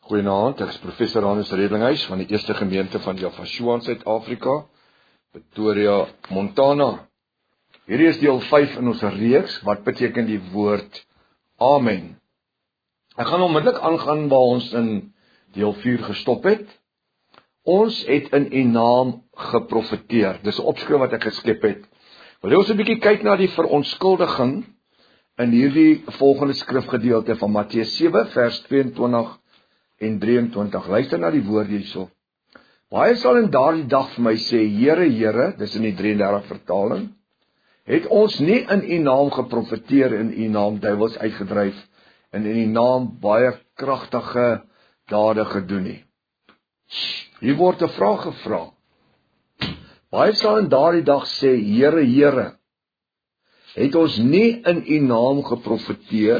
Goeienaand, ek is professor Hannes Redlinghuis van die Eerste Gemeente van Yafashua in Suid-Afrika, Pretoria, Montana. Hierdie is deel 5 in ons reeks, wat beteken die woord Amen. Ek gaan onmiddellik aangaan waar ons in deel 4 gestop het. Ons het in U naam geprofeteer. Dis 'n opskrif wat ek geskep het. Wil ons 'n bietjie kyk na die verontskuldiging in hierdie volgende skrifgedeelte van Matteus 7 vers 22 en 23. Luister na die woord hierso. Baie sal in daardie dag vir my sê, Here, Here, dis in die 33 vertaling, het ons nie in U naam geprofeteer, in U naam duiwels uitgedryf, en in U naam baie kragtige dade gedoen nie. Hier word 'n vraag gevra. Baie sal in daardie dag sê, Here, Here, het ons nie in U naam geprofeteer,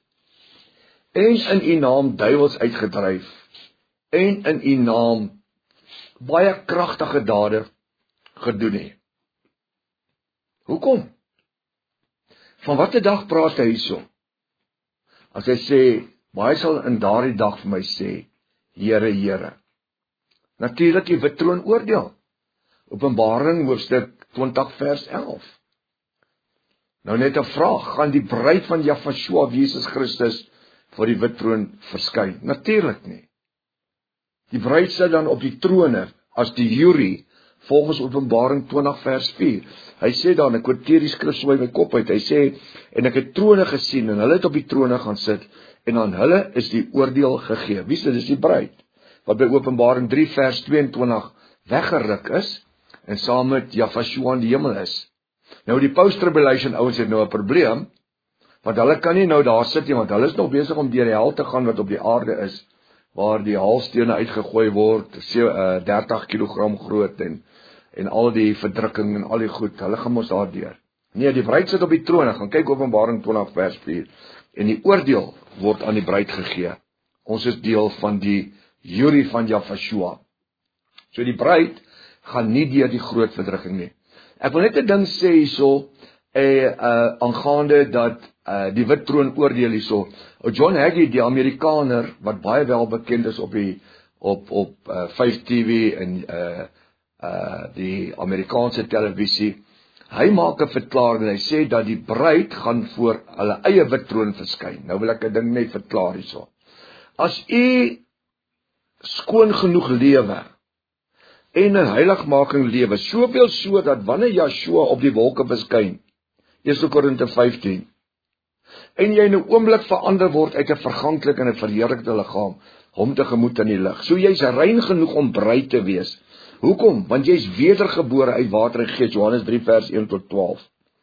en in U naam duiwels uitgedryf, en in U naam baie kragtige dade gedoen nie. Hoekom? Van watter dag praat hy hierso? As hy sê, baie sal in daardie dag vir my sê, Here, Here. Natuurlik die wit troon oordeel. Openbaring hoofstuk 20 vers 11. Nou net 'n vraag, gaan die bruid van Yafashua, Jesus Christus, voor die wit troon verskyn? Natuurlik nie. Die bruid sit dan op die trone as die jury, volgens Openbaring 20 vers 4. Hy sê dan, ek quoteer die skrif so uit my kop uit, hy sê, en ek het trone gesien, en hulle het op die trone gaan sit, en aan hulle is die oordeel gegee. Wie sê, dis die bruid, wat by Openbaring 3 vers 22 weggeruk is, en saam met Yafashua in die hemel is. Nou die post-tribulation ouens het nou 'n probleem, want hulle kan nie nou daar sit nie, want hulle is nog besig om deur die hel te gaan wat op die aarde is, waar die haalstene uitgegooi word, 30 kilogram groot, en al die verdrukking en al die goed, hulle gaan mos daar deur. Nee, die bruid sit op die troon, gaan kyk Openbaring 20 vers 4, en die oordeel word aan die bruid gegee. Ons is deel van die jury van Yafashua. So die bruid gaan nie deur die groot verdrukking nie. Ek wil net 'n ding sê hierso, aangaande dat die wit troon oordeel hierso. John Hagee, die Amerikaner, wat baie wel bekend is op 5 TV en die Amerikaanse televisie, hy maak 'n verklaring en hy sê dat die bruid gaan voor hulle eie wit troon verskyn. Nou wil ek 'n ding net verklaar hierso. As u skoon genoeg lewe en 'n heiligmaking lewe, soveel so dat wanneer Yeshua op die wolke verskyn, 1 Korinte 15, en jy in 'n oomblik verander word uit 'n verganklik en 'n verheerlikte liggaam, hom tegemoet in die lig. So jy's rein genoeg om bruid te wees. Hoekom? Want jy's wedergebore uit water en gees, Johannes 3 vers 1 tot 12.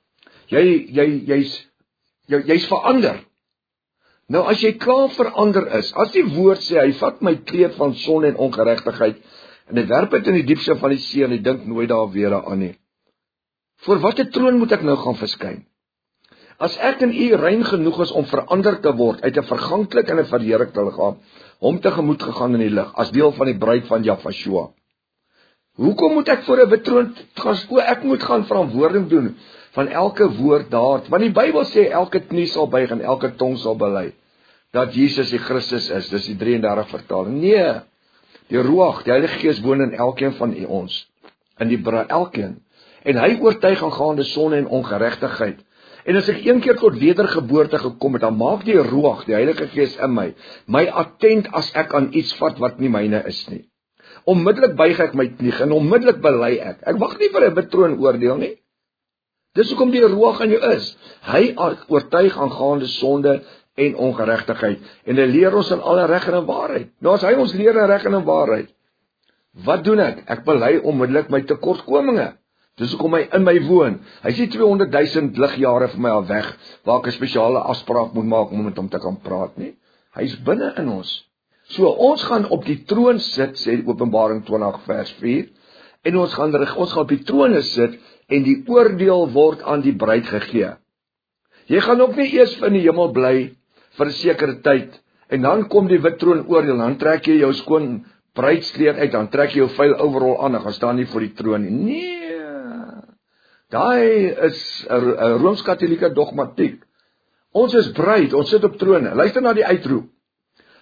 Jy's verander. Nou as jy klaar verander is, as die woord sê, hy vat my kleed van sonde en ongeregtigheid, en hy werp dit in die diepste van die see, en hy dink nooit daar weer aan nie. Voor watter troon moet ek nou gaan verskyn? As ek en u rein genoeg is om verander te word uit 'n verganklik en 'n verheerlikte liggaam, hom tegemoet gegaan in die lig, as deel van die bruid van Yafashua. Hoekom moet ek voor 'n wit troon gaan? Ek moet gaan verantwoording doen van elke woord daar, want die Bybel sê elke knie sal buig en elke tong sal bely dat Jesus die Christus is. Dis die 33 vertaling. Nee, die Ruach, die Heilige Gees woon in elkeen van ons, in die elkeen, en hy oortuig aangaande sonde en ongeregtigheid. En as ek een keer tot wedergeboorte gekom het, dan maak die Ruach, die Heilige Gees in my attent as ek aan iets vat wat nie myne is nie. Onmiddellik buig ek my knie en onmiddellik bely ek. Ek wag nie vir 'n wit troon oordeel nie. Dis hoekom die Ruach in jou is. Hy oortuig aangaande sonde en ongeregtigheid. En hy leer ons in alle reg en waarheid. Nou as hy ons leer in reg en waarheid, wat doen ek? Ek bely onmiddellik my tekortkominge. Dis hoekom hy in my woon. Hy sê 200,000 ligjare vir my al weg, waar ek 'n spesiale afspraak moet maak om met hom te kan praat nie. Hy's binne in ons. So ons gaan op die troon sit, sê Openbaring 20 vers 4, en ons gaan op die trone sit, en die oordeel word aan die bruid gegee. Jy gaan ook nie eers in die hemel bly vir 'n sekere tyd, en dan kom die wit troon oordeel, dan trek jy jou skoon bruidskleed uit, dan trek jy jou vuil overall aan, en gaan staan nie voor die troon nie. Nee, daai is 'n Rooms-Katolieke dogmatiek. Ons is bruid, ons sit op trone. Luister na die uitroep.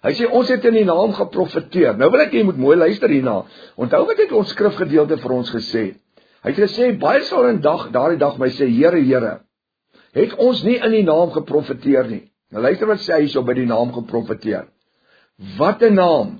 Hy sê, ons het in die naam geprofeteer. Nou wil ek jy moet mooi luister hierna. Onthou wat het ons skrifgedeelte vir ons gesê? Hy het gesê, baie sal in daardie dag my sê, Here, Here, het ons nie in die naam geprofeteer nie. Nou luister wat sê hy so by die naam geprofeteer. Wat 'n naam!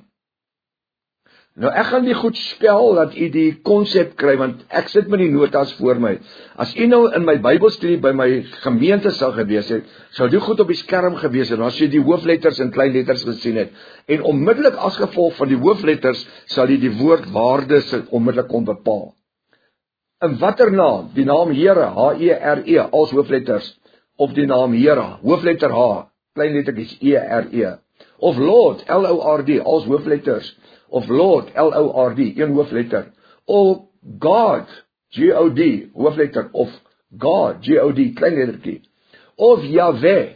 Nou ek gaan die goed spel, dat u die konsep kry, want ek sit met die notas voor my. As u nou in my Bybelstudie by my gemeente sal gewees het, sou die goed op die skerm gewees het, en as jy die hoofletters en kleinletters gesien het, en onmiddellik as gevolg van die hoofletters, sal jy die woordwaardes onmiddellik kon bepaal. In watter naam? Die naam Here, H-E-R-E, als hoofletters, of die naam Here, hoofletter H, kleinlettertjies E-R-E, of Lord, L-O-R-D, als hoofletters, of Lord, L-O-R-D, een hoofletter, of God, G-O-D, hoofletter, of God, G-O-D, kleinlettertjie, of Yahweh,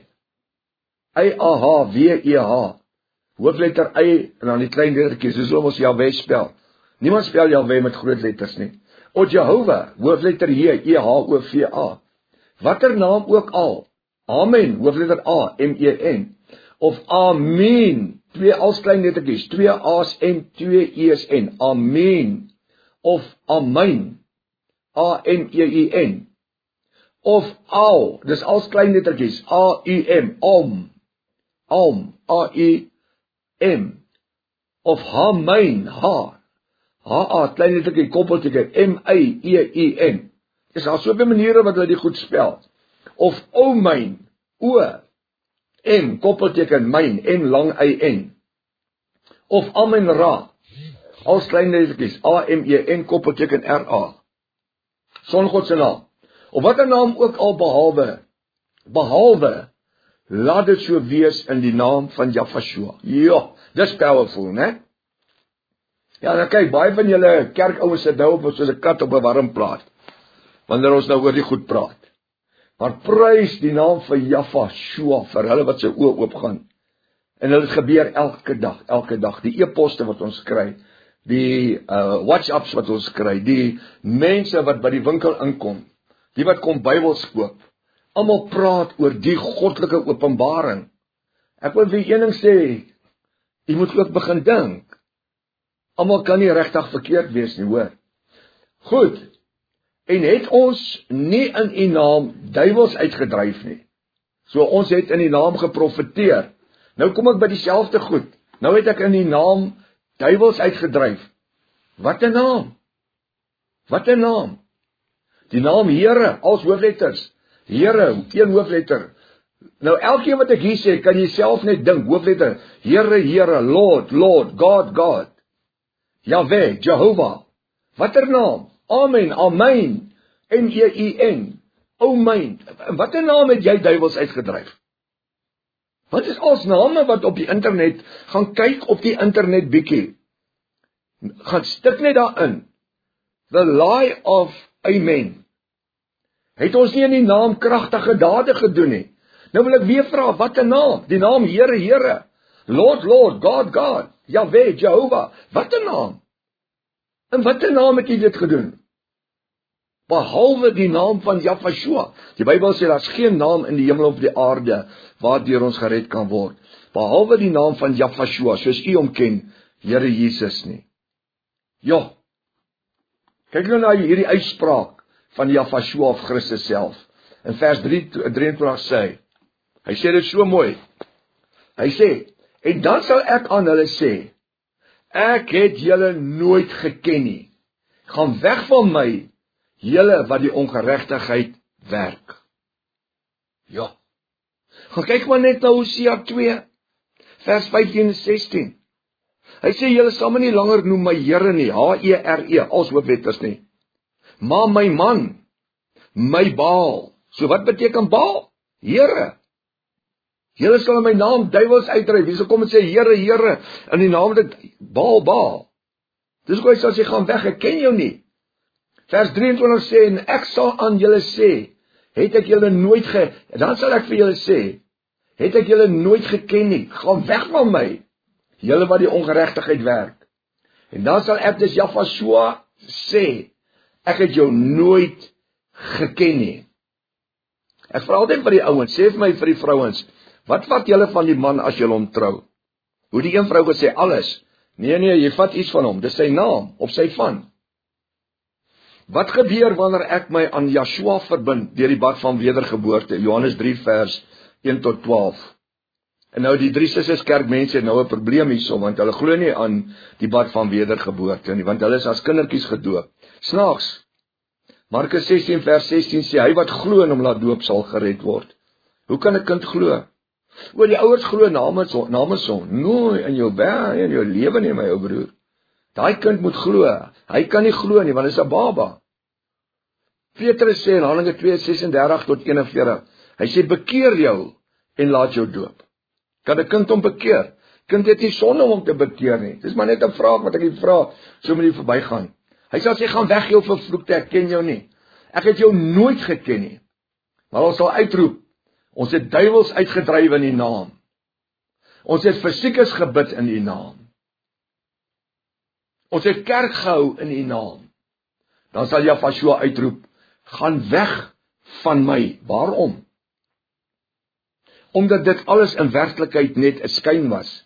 I-A-H-W-E-H, hoofletter I, en dan die kleinlettertjies, soos ons Yahweh spel. Niemand spel Yahweh met groot letters nie. Of Jehovah, hoofletter J, E-H-O-V-A, watter naam ook al, Amen, hoofletter A, M-E-N, of Amen, twee als kleinlettertjies, twee A's en twee E's en, Amen, of Amen, A-M-E-I-N, of Al, dis als kleinlettertjies, A-U-M, Alm, A-U-M, of Hamein, H-A, kleinlettertjie, koppeltjie, M-I-E-I-N, is daar soveel maniere wat hulle die goed spel, of Omein, O-M, koppelteken, myn, N, lang I-N, of Amen-Ra, als kleinlettertjies, A-M-E-N, koppelteken, R-A, Songod se naam, of wat 'n naam ook al behalwe, laat dit so wees in die naam van Jahvashua. Ja, dis powerful, né? Ja, nou kyk, baie van julle kerkouens sit nou op soos 'n kat op 'n warm plaat, wanneer ons nou oor die goed praat. Maar prys die naam van Jahvashua vir hulle wat sy oë oopgaan. En dit gebeur elke dag. Die e-poste wat ons kry, die WhatsApps wat ons kry, die mense wat by die winkel inkom, die wat kom Bybels koop, almal praat oor die goddelike openbaring. Ek wil vir een ding sê, jy moet ook begin dink. Almal kan nie regtig verkeerd wees nie, hoor. Goed, en het ons nie in u naam duiwels uitgedryf nie. So ons het in die naam geprofeteer. Nou kom ek by dieselfde goed. Nou het ek in die naam duiwels uitgedryf. Wat 'n naam? Wat 'n naam? Die naam Here, als hoofletters. Here, een hoofletter. Nou elkeen wat ek hier sê, kan jy self net dink, hoofletter. Here, Here, Lord, Lord, God, God. Yahweh, Jehovah. Wat 'n naam? Amen, Amen, M-E-I-N, Amen. Wat 'n naam het jy duiwels uitgedryf? Wat is als name wat op die internet, gaan kyk op die internet bietjie, gaan stik net daarin, the lie of Amen. Het ons nie in die naam kragtige dade gedoen nie? Nou wil ek weer vra, wat 'n naam? Die naam Here, Here, Lord, Lord, God, God, Yahweh, Jehovah, wat 'n naam? En wat 'n naam het jy dit gedoen? Behalwe die naam van Jahvashua. Die Bybel sê, daar is geen naam in die hemel of die aarde, waardeur ons gered kan word. Behalwe die naam van Jahvashua, soos u hom ken, Here Jesus nie. Ja, kyk nou na hierdie uitspraak van Jahvashua of Christus self. In vers 23 sê hy sê dit so mooi. Hy sê, en dan sal ek aan hulle sê, ek het julle nooit geken nie. Gaan weg van my, julle wat die ongeregtigheid werk. Ja. Gaan kyk maar net na Hosea 2, vers 15 en 16. Hy sê, julle sal my nie langer noem my Here nie, H-E-R-E, als hoofletters nie. Maar my man, my Baal. So wat beteken Baal? Here. Julle sal in my naam duiwels uitdryf. Wie sal kom en sê, Here, Here, in die naam dit Baal, Baal. Dis hoe hy sal sê, gaan weg, ek ken jou nie. Vers 23 sê, en ek sal aan julle sê, het ek julle nooit dan sal ek vir julle sê, het ek julle nooit geken nie, gaan weg van my, julle wat die ongeregtigheid werk. En dan sal ek dus Jahvashua sê, ek het jou nooit geken nie. Ek vra altyd vir die ouens, sê vir my vir die vrouens, wat vat julle van die man as julle hom trou? Hoe die een vrou gesê, alles. Nee, jy vat iets van hom, dis sy naam, of sy van. Wat gebeur wanneer ek my aan Yeshua verbind, deur die bad van wedergeboorte, Johannes 3 vers 1 tot 12. En nou die drie susters kerkmense het nou 'n probleem hierso, want hulle glo nie aan die bad van wedergeboorte nie, want hulle is as kindertjies gedoop. Snaaks, Markus 16 vers 16 sê, hy wat glo en hom laat doop sal gered word. Hoe kan 'n kind glo? Die ouers glo namens hom, nooi in jou lewe nie, my ou broer. Daai kind moet glo, hy kan nie glo nie, want hy is 'n baba. Petrus sê in Handelinge 2:36 tot 41, hy sê, bekeer jou en laat jou doop. Kan 'n kind hom bekeer? Kind het nie sonde om te bekeer nie. Dis maar net 'n vraag wat ek vra, so moet jy verbygaan. Hy sal sê, gaan weg jou vervloekte, ek ken jou nie. Ek het jou nooit geken nie. Maar ons sal uitroep, ons het duiwels uitgedryf in die naam. Ons het vir siekes gebid in die naam. Ons het kerk gehou in die naam. Dan sal Yeshua uitroep, gaan weg van my. Waarom? Omdat dit alles in werklikheid net 'n skyn was.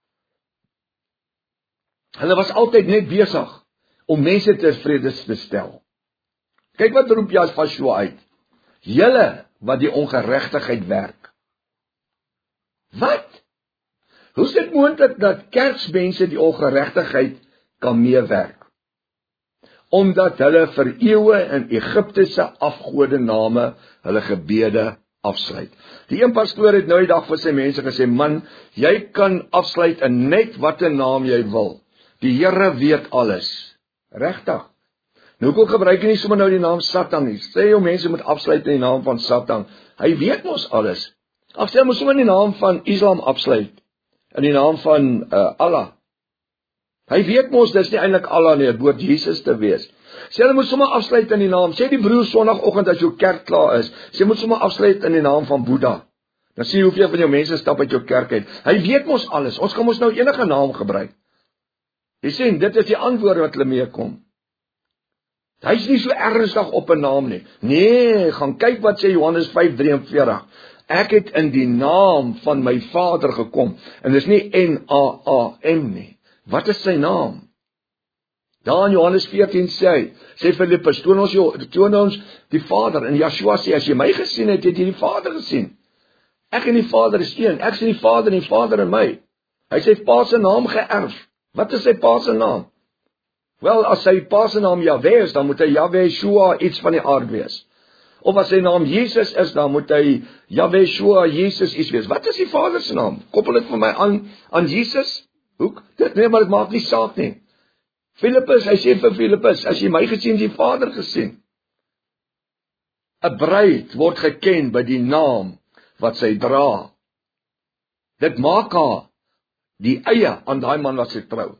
Hulle was altyd net besig om mense tevrede te stel. Kyk wat roep Yeshua uit. Julle wat die ongeregtigheid werk. Wat? Hoe is dit moontlik dat kerksmense die ongeregtigheid kan meewerk? Omdat hulle vir eeue in Egiptiese afgodename hulle gebede afsluit. Die een pastoor het nou die dag vir sy mense gesê, man, jy kan afsluit in net watter naam jy wil. Die Here weet alles. Regtig. Nou hoekom gebruik jy nie sommer nou die naam Satan nie? Sê jou mense moet afsluit in die naam van Satan. Hy weet mos alles. Afstel moet sommer in die naam van Islam afsluit. In die naam van Allah. Hy weet mos dis nie eintlik Allah nie, dit behoort Jesus te wees. Sê hulle moet sommer afsluit in die naam. Sê die broer Sondagoggend as jou kerk klaar is, sê moet sommer afsluit in die naam van Boeddha. Dan sien jy hoeveel van jou mense stap uit jou kerk uit. Hy weet mos alles. Ons kan mos nou enige naam gebruik. Jy sien, dit is die antwoord wat hulle meekom. Hy is nie so ernstig op 'n naam nie. Nee, gaan kyk wat sê Johannes 5:43. Ek het in die naam van my Vader gekom. En dis nie N-A-A-M nie. Wat is sy naam? Daar in Johannes 14 sê Filippus, toon ons die Vader. En Yeshua sê, as jy my gesien het, het jy die Vader gesien. Ek en die Vader is een. Ek sien die Vader en die Vader in my. Hy het sy pa se naam geërf. Wat is sy pa se naam? Wel, as sy pa se naam Yahweh is, dan moet hy Yahweh iets van die aard wees. Of as sy naam Jesus is, dan moet hy Yahweh Jesus iets wees. Wat is die Vader se naam? Koppel dit vir my aan Jesus? Hoek? Maar dit maak nie saak nie. Filippus, hy sê vir Filippus, as jy my gesien, die Vader gesien. 'n Bruid word geken by die naam wat sy dra. Dit maak haar die eie aan daai man wat sy trou.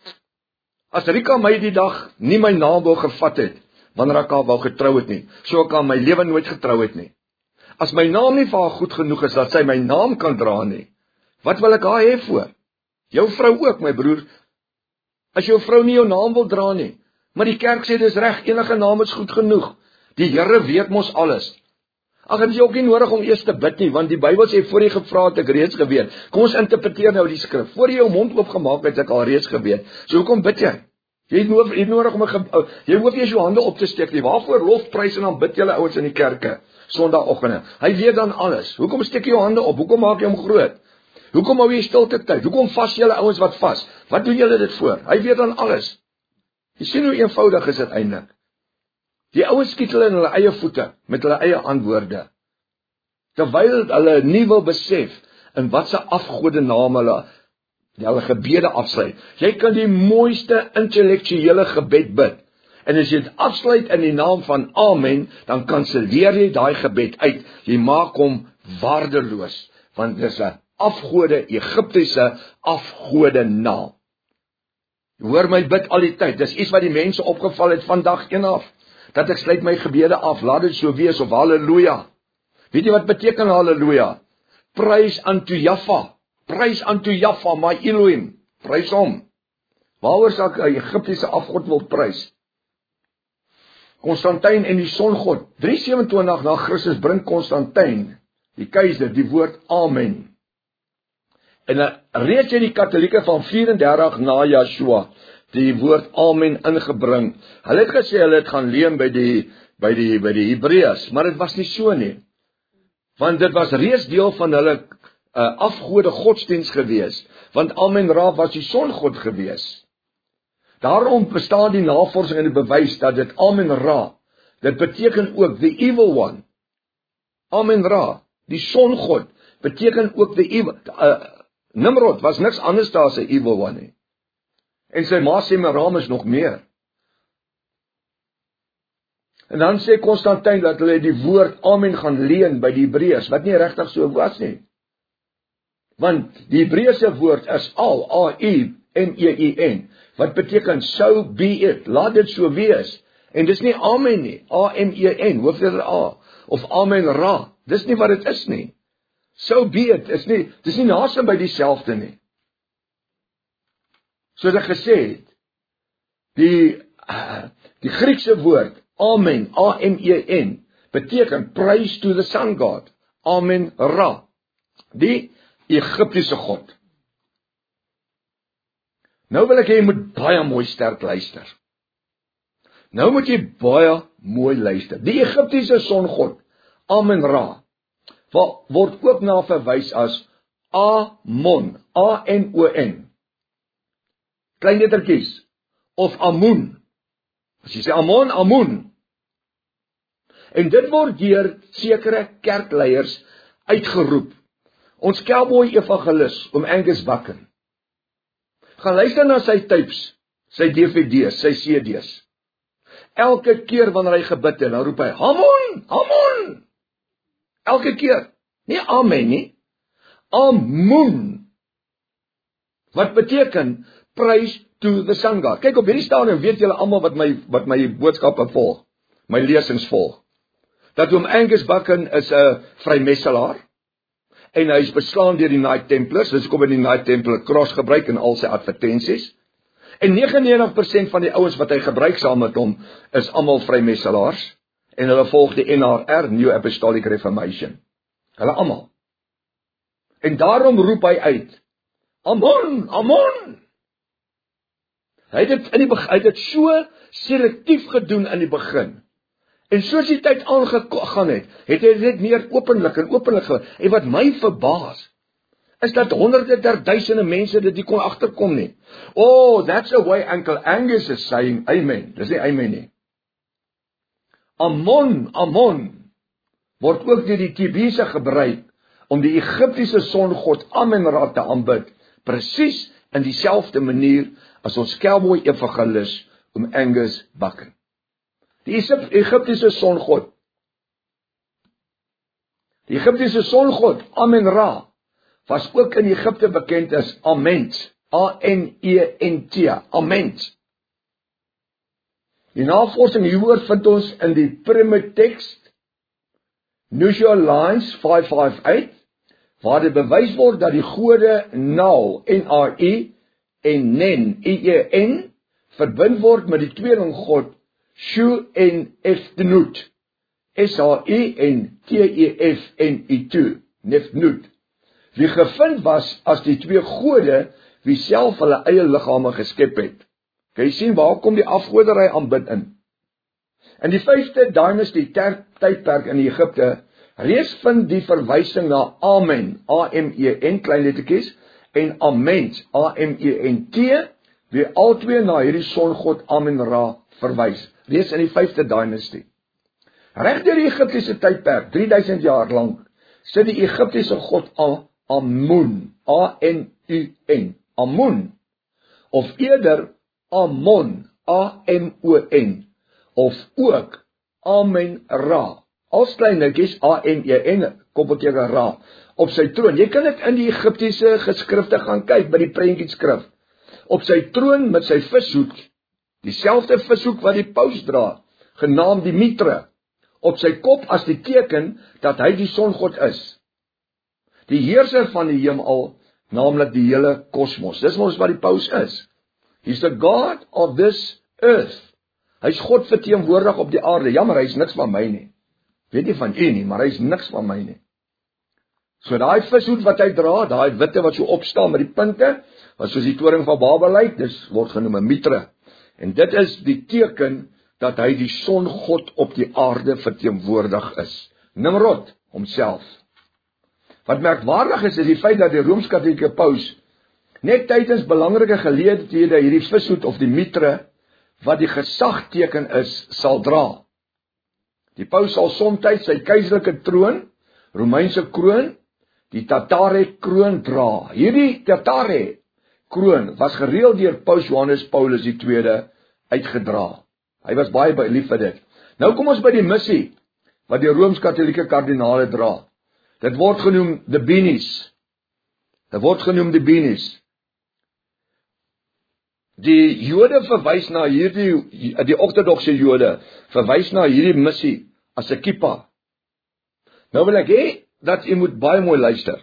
As Rika my die dag nie my naam wou gevat het, wanneer ek haar wou getrou het nie, so ek haar my lewe nooit getrou het nie. As my naam nie vir haar goed genoeg is, dat sy my naam kan dra nie, wat wil ek haar hê voor? Jou vrou ook, my broer. As jou vrou nie jou naam wil dra nie, maar die kerk sê dis reg, enige naam is goed genoeg. Die Here weet mos alles. Ag, het jy ook nie nodig om eers te bid nie, want die Bybel sê, voor jy gevra het, ek reeds geweet. Kom ons interpreteer nou die skrif. Voor jy jou mond oopgemaak het, ek al reeds geweet. So hoekom bid jy? Jy het nodig om jy hoef nie jou hande op te steek nie. Waarvoor lofprys en dan bid julle ouens in die kerke Sondagoggende? Hy weet dan alles. Hoekom steek jy jou hande op? Hoekom maak jy hom groot? Hoekom hou jy stilte tyd? Hoekom vas julle ouens wat vas? Wat doen julle dit voor? Hy weet dan alles. Jy sien hoe eenvoudig is dit eintlik. Die ouens skiet hulle in hulle eie voete met hulle eie antwoorde. Terwyl hulle nie wil besef in wat se afgode naam hulle gebede afsluit. Jy kan die mooiste intellektuele gebed bid. En as jy dit afsluit in die naam van Amen, dan kanselleer jy daai gebed uit. Jy maak hom waardeloos, want dit is 'n afgode, Egiptiese afgode naam. Hoor my bid al die tyd. Dis iets wat die mense opgeval het van dag 1 af. Dat ek sluit my gebede af, laat dit so wees, of halleluja. Weet jy wat beteken halleluja? Prys unto Jaffa. Prys unto Jaffa, my Elohim. Prys hom. Waaroor sal ek 'n Egiptiese afgod wil prys? Konstantin en die songod. 327 na Christus bring Konstantin, die keiser, die woord Amen. In reeds het die Katolieke van 34 na Yeshua die woord amen ingebring. Hulle het gesê hulle het gaan leen by die Hebreërs, maar dit was nie so nie. Want dit was reeds deel van hulle afgode godsdiens gewees, want Amen-Ra was die songod gewees. Daarom bestaan die navorsing en die bewys dat dit Amen-Ra, dit beteken ook the evil one. Amen-Ra, die songod, beteken ook the evil. Nimrod was niks anders daar as 'n evil one nie. En sy ma Semiramis is nog meer. En dan sê Konstantin dat hulle die woord amen gaan leen by die Hebreërs, wat nie regtig so was nie. Want die Hebreëse woord is al, A-U-M-E-I-N, wat beteken so be it, laat dit so wees. En dis nie amen nie, A-M-E-N, hoofletter A, of Amen-Ra, dis nie wat dit is nie. So be it, dis nie naas by dieselfde nie. Soos ek gesê het, die Griekse woord, Amen, A-M-E-N, beteken praise to the sun god, Amen-Ra, die Egiptiese god. Nou wil ek hê jy moet baie mooi sterk luister. Nou moet jy baie mooi luister. Die Egiptiese songod, Amen-Ra, word ook na verwys as Amon, A-M-O-N. Klein lettertjies, of Amun. As jy sê Amon, Amun. En dit word deur sekere kerkleiers uitgeroep. Ons cowboy evangelis, oom Angus Buchan, gaan luister na sy tapes, sy DVD's, sy CD's. Elke keer wanneer hy gebid het, dan roep hy, Amun, Amun. Elke keer. Nie amen nie. Amun. Wat beteken praise to the sun god. Kyk op hierdie stadium weet julle almal wat my boodskappe volg, my lesings volg. Dat oom Angus Buchan is 'n vrymesselaar en hy is beslaan deur die Knight Templars. Dus kom in die Knight Templar kros gebruik in al sy advertensies. En 99% van die ouens wat hy gebruik saam met hom is almal vrymesselaars en hulle volg die NRR, New Apostolic Reformation. Hulle almal. En daarom roep hy uit, Amen, Amen. Hy het dit so selektief gedoen in die begin. En soos die tyd aangegaan het hy dit meer openlik gedoen. En wat my verbaas, is dat honderde der duisende mense dit nie kon agterkom nie. Oh, that's the way Uncle Angus is saying amen. Dis nie amen nie. Amon, Amon, word ook deur die Tebese gebruik om die Egiptiese songod Amen-Ra te aanbid, presies in dieselfde manier as ons cowboy evangelis oom Angus Buchan. Die Egiptiese songod, Amen-Ra, was ook in Egipte bekend as Ament, A-N-E-N-T, Ament. Die navorsing hieroor vind ons in die Primitekst, Nushia Lines 558, waar dit bewys word dat die gode Nal, N-R-I, en Nen, I-E-N, verbind word met die tweelinggod Shu en Eftnut, S-H-I-N-T-E-F-N-I-2, Neftnut, wie gevind was as die twee gode wie self hulle eie liggame geskep het. Kan jy sien waar kom die afgoderry aanbid in? In die 5de dynastie tydperk in Egipte, reeds vind die verwysing na Amen, A-M-E-N, klein lettertjies, en Ament, A-M-E-N-T, wie albei na hierdie songod Amen-Ra verwys, reeds in die 5de dynastie. Reg deur die Egiptiese tydperk, 3000 jaar lank, sit die Egiptiese god Amun, A-N-U-N, Amun, of eerder Amon, A-M-O-N, of ook Amen-Ra, als kleinetjies A-M-E-N, koppelteken Ra, op sy troon. Jy kan dit in die Egiptiese geskrifte gaan kyk, by die prentjieskrif, op sy troon met sy vishoek, dieselfde vishoek wat die paus dra, genaamd die mitre, op sy kop as die teken dat hy die songod is. Die heerser van die heelal, naamlik die hele kosmos. Dis mos wat die paus is. He's the God of this earth. Hy is God verteenwoordig op die aarde. Jammer, hy is niks van my nie. Weet nie van u nie, maar hy is niks van my nie. So daai vishoed wat hy dra, daai witte wat so opstaan met die punte, wat soos die toring van Babel lyk, dis word genoem 'n mitra. En dit is die teken dat hy die songod op die aarde verteenwoordig is. Nimrod homself. Wat merkwaardig is die feit dat die Rooms-Katolieke paus net tydens belangrike geleenthede hierdie vishoed of die mitra wat die gesagteken is, sal dra. Die paus sal soms sy keiserlike troon, Romeinse kroon, die Tatare kroon dra. Hierdie Tatare kroon was gereeld deur Paus Johannes Paulus II uitgedra. Hy was baie lief vir dit. Nou kom ons by die missie wat die Rooms-Katolieke kardinale dra. Dit word genoem die Beanies. Die Jode verwys na die ortodokse Jode verwys na hierdie missie as 'n kippa. Nou wil ek hê dat u moet baie mooi luister.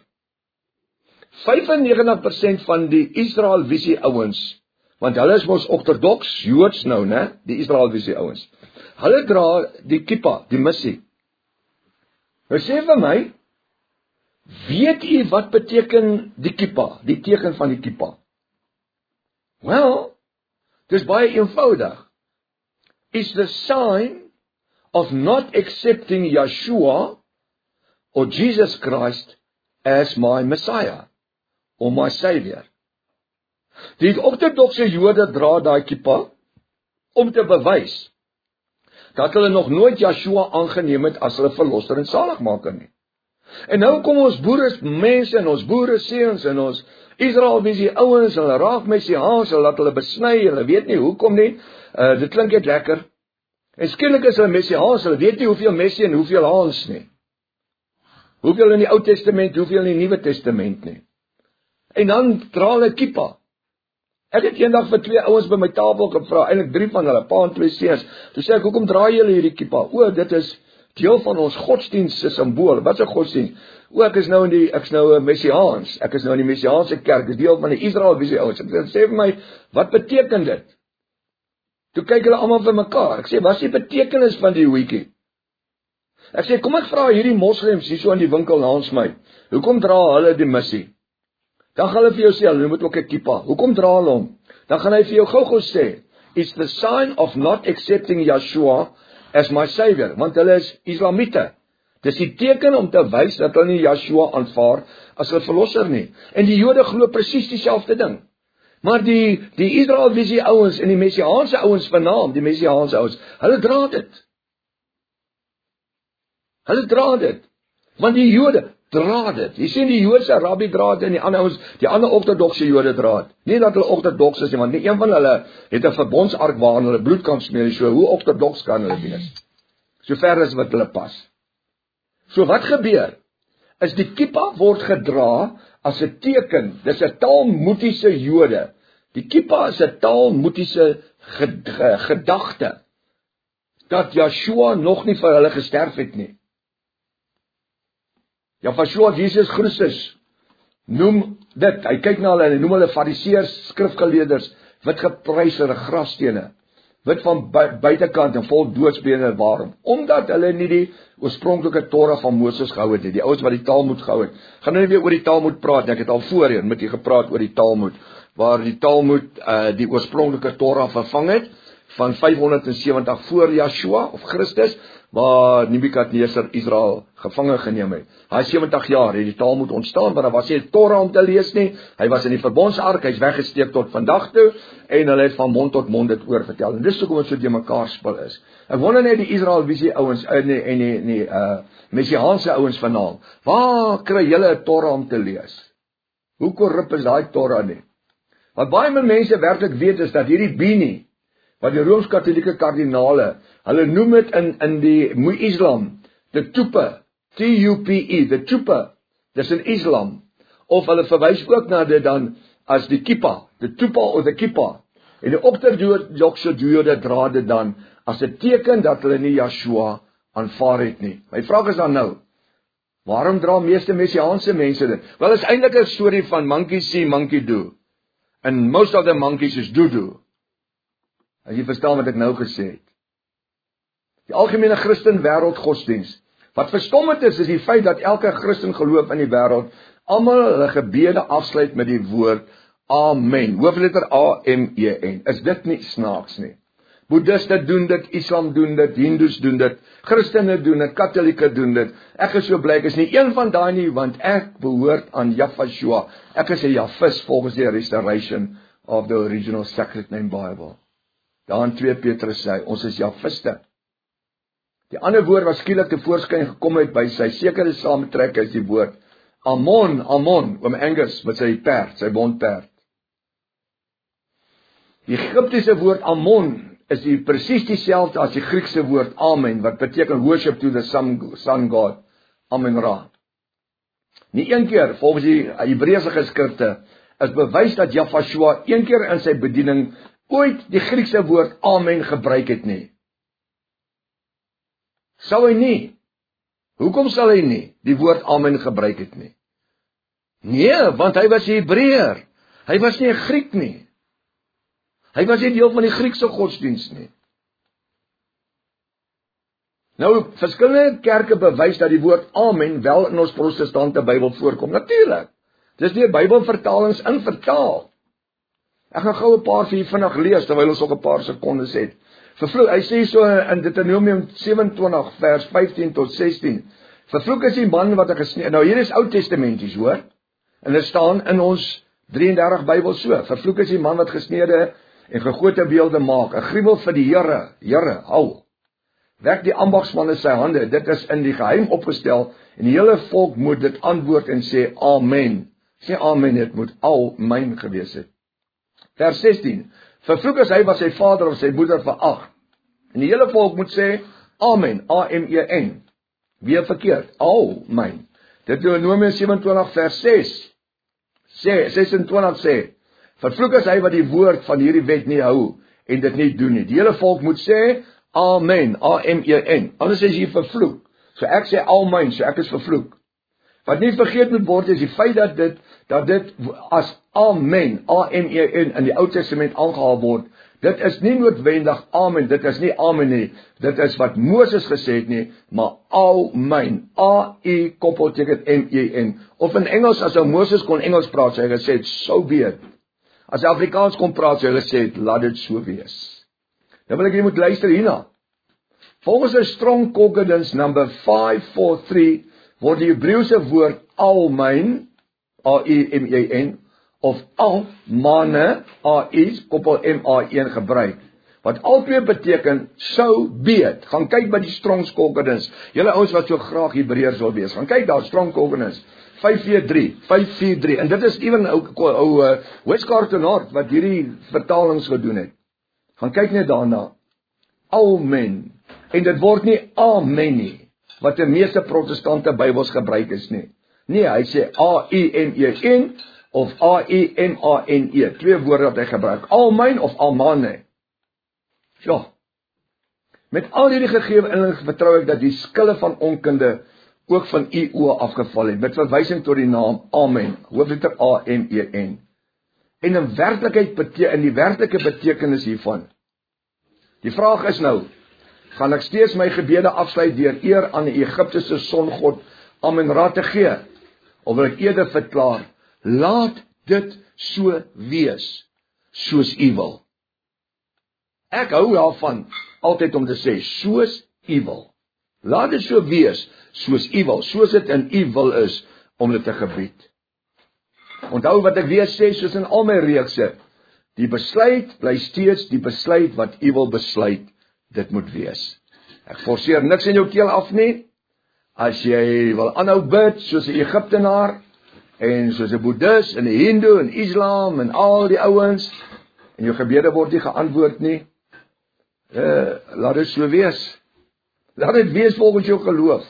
95% van die Israel Visie ouens, want hulle is mos ortodoks Joods nou, né? Die Israel Visie ouens. Hulle dra die kippa, die missie. Nou sê vir my, weet u wat beteken die kippa, die teken van die kippa? Wel, dis baie eenvoudig. It's the sign of not accepting Yeshua or Jesus Christ as my Messiah or my Savior. Die ortodokse Jode dra daai kippa om te bewys dat hulle nog nooit Yeshua aangeneem het as hulle verlosser en saligmaker nie. En nou kom ons boeremense en ons boereseuns en ons Israelvisie ouens, hulle raak messiaans, hulle laat hulle besny, hulle weet nie hoekom nie. Dit klink net lekker. En skielik is hulle messiaans, hulle weet nie hoeveel messie en hoeveel haans nie. Hoeveel in die Ou Testament, hoeveel in die Nuwe Testament nie. En dan dra hulle kippa. Ek het eendag vir 2 ouens by my tafel gevra, eintlik 3 van hulle, pa en 2 seuns. Toe sê ek, hoekom dra julle hierdie kippa? O, dit is deel van ons godsdienst se simbool. Wat is 'n godsdienst? O, ek is nou 'n messiaans. Ek is nou in die messiaanse kerk, dis deel van die Israelvisie ouens. Ek sê vir my, wat beteken dit? Toe kyk hulle almal vir mekaar. Ek sê, wat is die betekenis van die hoetjie? Ek sê, kom ek vra hierdie moslems hier so in die winkel langs my, hoekom dra hulle die missie? Dan gaan hulle vir jou sê, hulle moet ook 'n kippa. Hoekom dra hulle hom? Dan gaan hy vir jou gou-gou sê, it's the sign of not accepting Yeshua as my Savior, want hulle is Islamite. Dis die teken om te wys dat hulle nie Yeshua aanvaar as hulle verlosser nie. En die Jode glo presies dieselfde ding. Maar die Israelvisie ouens en die messiaanse ouens vanaand, die messiaanse ouens, hulle dra dit. Hulle dra dit. Want die Jode dra dit. Jy sien die Joodse rabbi dra dit en die ander ortodokse Jode dra dit. Nie dat hulle ortodoks is nie, want nie een van hulle het 'n verbondsark waarin hulle bloed kan smeer, so hoe ortodoks kan hulle wees? Sover as wat hulle pas. So wat gebeur? Is die kippa word gedra as 'n teken, dis 'n taalmoetiese Jode. Die kippa is 'n taalmoetiese gedagte dat Yeshua nog nie vir hulle gesterf het nie. Yeshua Jesus Christus noem dit, hy kyk na hulle en hy noem hulle fariseërs, skrifgeleerders, wit gepryse grafstene, wit van buitekant en vol doodsbene. Waarom? Omdat hulle nie die oorspronklike Torah van Moses gehou het nie, die ouens wat die Talmud gehou het. Gaan nou nie weer oor die Talmud praat nie, ek het al voorheen met u gepraat oor die Talmud, waar die Talmud die oorspronklike Torah vervang het, van 570 voor Yeshua of Christus, waar Nebukadneser Israel gevange geneem het. Hy 70 jaar het die Talmud ontstaan, maar daar was nie Torah om te lees nie. Hy was in die verbondsark, hy's weggesteek tot vandag toe, en hulle het van mond tot mond dit oorvertel. En dis hoekom dit so te mekaar spil is. Ek wonder net die Israelvisie ouens en die messiaanse ouens vanaand. Waar kry julle 'n Torah om te lees? Hoe korrup is daai Torah nie? Wat baie mense werklik weet is dat hierdie Bini, wat die Rooms-Katolieke kardinale, hulle noem dit in die Islam, die Tupe, T-U-P-E, die Tupe, dis in Islam, of hulle verwys ook na dit dan as die kippa, die Tupa of die kippa, en die ortodokse Jode dra dit dan as 'n teken dat hulle nie Yeshua aanvaar het nie. My vraag is dan nou, waarom dra meeste messiaanse mense dit? Wel, is eintlik 'n storie van monkey see, monkey do, and most of the monkeys is do-do. As jy verstaan wat ek nou gesê het. Die algemene Christen wêreldgodsdiens Wat verstommend is die feit dat elke Christen geloof in die wêreld almal hulle gebede afsluit met die woord Amen. Hoofletter A-M-E-N. Is dit nie snaaks nie? Boeddhiste doen dit, Islam doen dit, Hindoes doen dit, Christene doen dit, Katholieke doen dit. Ek is so bly, ek is nie een van daai nie, want ek behoort aan Yahshua. Ek is 'n Yahvis volgens die Restoration of the Original Sacred Name Bible. Daar in 2 Petrus sê, ons is Yahviste. Die ander woord wat skielik tevoorskyn gekom het by sy sekere saamtrek is die woord Amon, oom Angus, met sy perd, sy bondperd. Die Egiptiese woord Amon is presies dieselfde as die Griekse woord Amen, wat beteken worship to the sun god, Amen-Ra. Nie een keer, volgens die Hebreëse geskrifte, is bewys dat Yahshua een keer in sy bediening ooit die Griekse woord Amen gebruik het nie. Sou hy nie? Hoekom sal hy nie die woord Amen gebruik het nie? Nee, want hy was 'n Hebreër. Hy was nie 'n Griek nie. Hy was nie deel van die Griekse godsdiens nie. Nou, verskillende kerke bewys dat die woord Amen wel in ons protestante Bybel voorkom. Natuurlik. Dis deur Bybelvertalings invertaal. Ek gaan gou 'n paar vir julle vinnig lees terwyl ons nog 'n paar sekondes het. Hy sê so in Deuteronomium 27 vers 15 tot 16. Vervloek is die man wat 'n gesnede. Nou hier is Ou Testamenties, hoor. En dit staan in ons 33 Bybel so. Vervloek is die man wat gesnede en gegote beelde maak. 'n gruwel vir die Here, hou. Werk die ambagsmanne sy hande. Dit is in die geheim opgestel en die hele volk moet dit antwoord en sê Amen. Sê Amen, dit moet al myn gewees het. Vers 16. Vervloek is hy wat sy vader of sy moeder verag. En die hele volk moet sê Amen, A-M-E-N. Weer verkeerd, al myn. Deuteronomium 27 vers 26 sê, vervloek is hy wat die woord van hierdie wet nie hou en dit nie doen nie. Die hele volk moet sê Amen, A-M-E-N. Anders is jy vervloek. So ek sê al myn, so ek is vervloek. Wat nie vergeet moet word is die feit dat dit as Amen, A-M-E-N in die Ou Testament aangehaal word. Dit is nie noodwendig Amen, dit is nie Amen nie. Dit is wat Moses gesê het nie, maar al myn, A-I-M-E-N. Of in Engels, as Moses kon Engels praat, sy gesê het, so be it. As Afrikaans kon praat, sy gesê het, laat dit so wees. Nou wil ek jy moet luister hierna. Volgens 'n Strong Concordance number 543 word die Hebreëse woord almyn, A-I-M-E-N, of almane, A-I-M-A-N gebruik. Wat albei beteken, so be it. Gaan kyk by die Strong Concordance. Julle ouens wat so graag Hebreërs wil wees, gaan kyk daar, Strong Concordance, 543, en dit is ewen ou Westcarton wat hierdie vertalings gedoen het. Gaan kyk net daarna. Amen. En dit word nie Amen nie, wat die meeste protestante Bybels gebruik is nie. Nee, hy sê A-I-M-E-N of A-I-M-A-N-E. 2 woorde wat hy gebruik. Almyn of almane. Ja. Met al hierdie gegewe inligting vertrou ek dat die skille van onkunde ook van u oë afgeval het, met verwysing tot die naam Amen, hoofletter A-M-E-N. En in die werklike betekenis hiervan. Die vraag is nou, gaan ek steeds my gebede afsluit deur eer aan die Egiptiese songod Amen-Ra te gee? Of wil ek eerder verklaar, laat dit so wees, soos u wil. Ek hou daarvan altyd om te sê, soos u wil. Laat dit so wees, soos u wil, soos dit in u wil is, om dit te gebied. Onthou wat ek weer sê, soos in al my reekse, die besluit bly steeds die besluit wat u wil besluit, dit moet wees. Ek forceer niks in jou keel af nie. As jy wil aanhou bid, soos 'n Egiptenaar, en soos 'n Boeddhist, en 'n Hindoe, en Islam, en al die ouens, en jou gebede word nie geantwoord nie, laat dit so wees. Laat dit wees volgens jou geloof.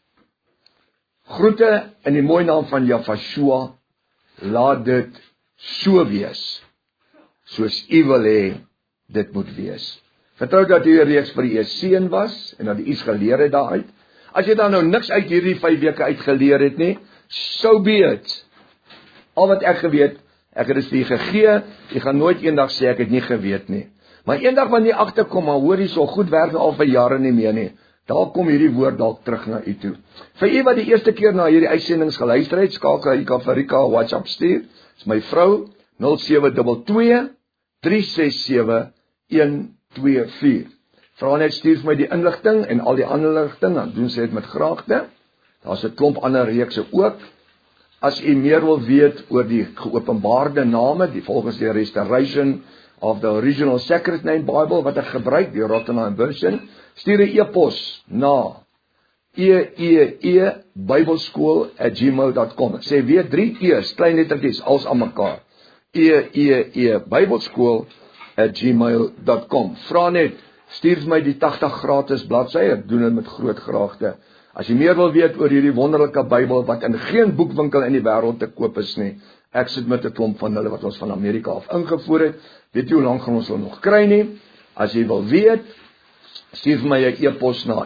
Groete in die mooi naam van Yahshua, laat dit so wees, soos u wil hê, dit moet wees. Vertrou dat u reeds vir u seën was, en dat u iets geleer het daaruit. As jy dan nou niks uit hierdie 5 weke uitgeleer het nie, so be it. Al wat ek geweet, ek het dit vir u gegee, jy gaan nooit eendag sê ek het nie geweet nie. Maar eendag wanneer jy agterkom, maar hoor jy so goed werk al vir jare nie meer nie, Daar kom hierdie woord dalk terug na u toe. Vir u wat die eerste keer na hierdie uitsendings geluister het, skakel u kan vir Rika WhatsApp stuur. Dis my vrou 0722 367 124. Vra net stuur vir my die inligting en al die ander inligting, dan doen sy dit met graagte. Daar's 'n klomp ander reekse ook. As u meer wil weet oor die geopenbaarde name, die volgens die Restoration of the Original Sacred Name Bible wat ek gebruik, die Rotherham Version, stuur 'n e-pos na eebibelskool@gmail.com. Ek sê weer 3 e's, klein lettertjies, als aan mekaar. eebibelskool@gmail.com. Vra net, stuur vir my die 80 gratis bladsy, ek doen dit met groot graagte. As jy meer wil weet oor hierdie wonderlike Bybel wat in geen boekwinkel in die wêreld te koop is nie, ek sit met 'n klomp van hulle wat ons van Amerika af ingevoer het. Weet jy hoe lank gaan ons hulle nog kry nie? As jy wil weet, stuur vir my 'n e-pos na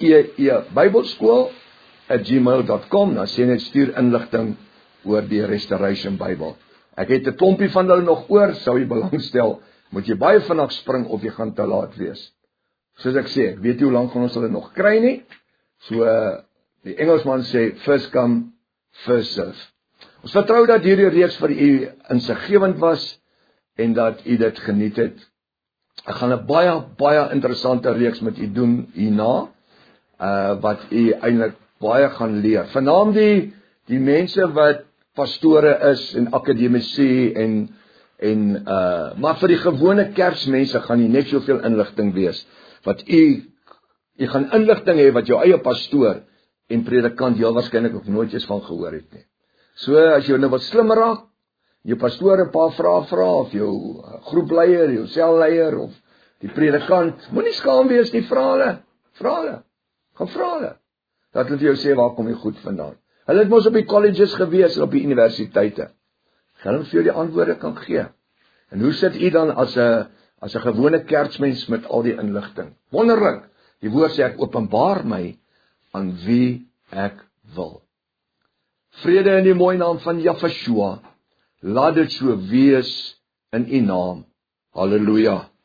eebibelskool@gmail.com. Dan sê net stuur inligting oor die Restoration Bybel. Ek het 'n klompie van hulle nog oor, sou jy belangstel, moet jy baie vinnig spring of jy gaan te laat wees. Soos ek sê, ek weet nie hoe lank gaan ons hulle nog kry nie. So, die Engelsman sê, first come, first serve. Ons vertrou dat hierdie reeks vir u insiggewend was, en dat u dit geniet het. Ek gaan 'n baie interessante reeks met u doen hierna, wat u eintlik baie gaan leer. Veral die mense wat pastore is, en akademici, maar vir die gewone kerksmense gaan nie net soveel inligting wees, wat u gaan inligting hê wat jou eie pastoor en predikant heel waarskynlik ook nooit eens van gehoor het nie. So, as jy nou wat slimmer raak, jou pastoor 'n paar vrae vra, of jou groepleier, jou selleier, of die predikant, moenie skaam wees nie, vra hulle, gaan vra hulle. Dat hulle vir jou sê, waar kom jy goed vandaan? Hulle het mos op die colleges gewees, en op die universiteite. Hulle vir jou die antwoorde kan gee. En hoe sit u dan as 'n gewone kerksmens met al die inligting? Wonderlik, die woord sê, ek openbaar my aan wie ek wil. Vrede in die mooi naam van Yahshua, laat dit so wees in u naam. Halleluja.